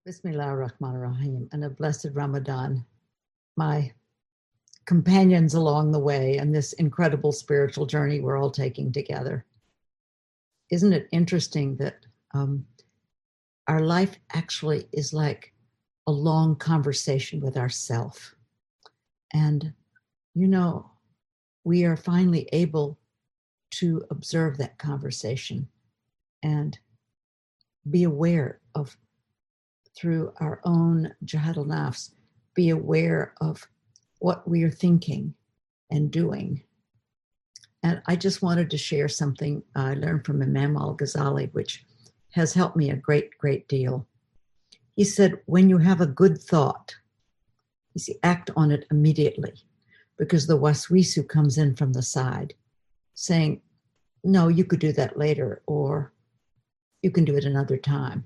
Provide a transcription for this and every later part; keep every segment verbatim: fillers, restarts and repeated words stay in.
Bismillah ar-Rahman ar-Rahim, and a blessed Ramadan, my companions along the way and this incredible spiritual journey we're all taking together. Isn't it interesting that um, our life actually is like a long conversation with ourself? And, you know, we are finally able to observe that conversation and be aware of, through our own jihad al-nafs, be aware of what we are thinking and doing. And I just wanted to share something I learned from Imam al-Ghazali, which has helped me a great, great deal. He said, when you have a good thought, you see, act on it immediately, because the waswisu comes in from the side saying, no, you could do that later, or you can do it another time.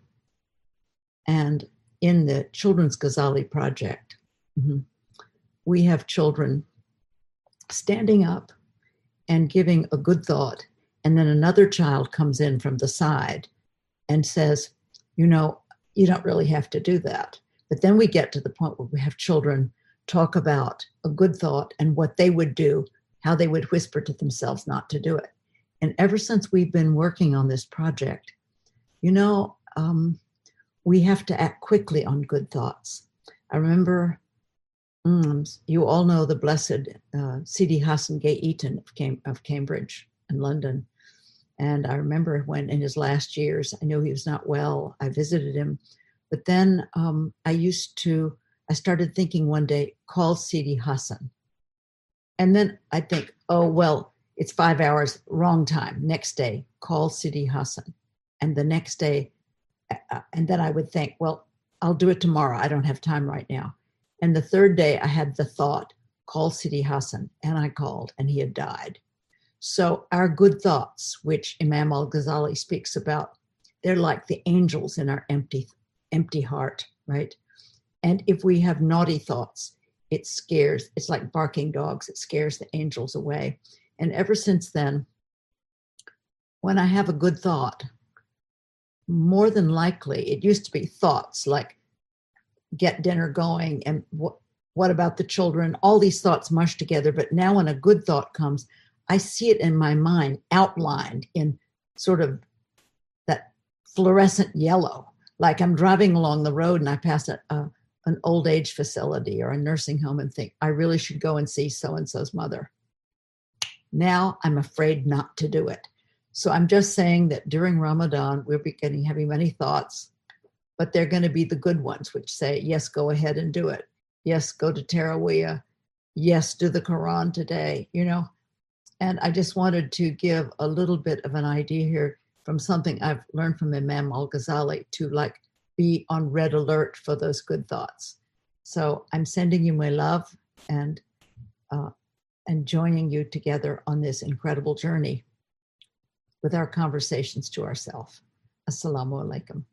And in the Children's Ghazali Project, mm-hmm, we have children standing up and giving a good thought, and then another child comes in from the side and says, you know, you don't really have to do that. But then we get to the point where we have children talk about a good thought and what they would do, how they would whisper to themselves not to do it. And ever since we've been working on this project, you know, um, we have to act quickly on good thoughts. I remember, mm, you all know the blessed uh, Sidi Hassan Gay Eaton of, Cam- of Cambridge and London. And I remember when in his last years, I knew he was not well. I visited him. But then um, I used to, I started thinking one day, call Sidi Hassan. And then I think, oh, well, it's five hours, wrong time. Next day, call Sidi Hassan. And the next day, uh, and then I would think, well, I'll do it tomorrow. I don't have time right now. And the third day I had the thought, call Sidi Hassan. And I called and he had died. So our good thoughts, which Imam al-Ghazali speaks about, they're like the angels in our empty, empty heart, right? And if we have naughty thoughts, it scares, it's like barking dogs. It scares the angels away. And ever since then, when I have a good thought, more than likely, it used to be thoughts like get dinner going and what, what about the children? All these thoughts mush together. But now when a good thought comes, I see it in my mind outlined in sort of that fluorescent yellow, like I'm driving along the road and I pass a, a, an old age facility or a nursing home and think, I really should go and see so-and-so's mother. Now I'm afraid not to do it. So I'm just saying that during Ramadan, we're beginning having many thoughts, but they're going to be the good ones, which say, yes, go ahead and do it. Yes, go to Taraweeh. Yes, do the Quran today, you know. And I just wanted to give a little bit of an idea here from something I've learned from Imam al-Ghazali to like be on red alert for those good thoughts. So I'm sending you my love and uh, and joining you together on this incredible journey with our conversations to ourselves. Assalamu alaikum.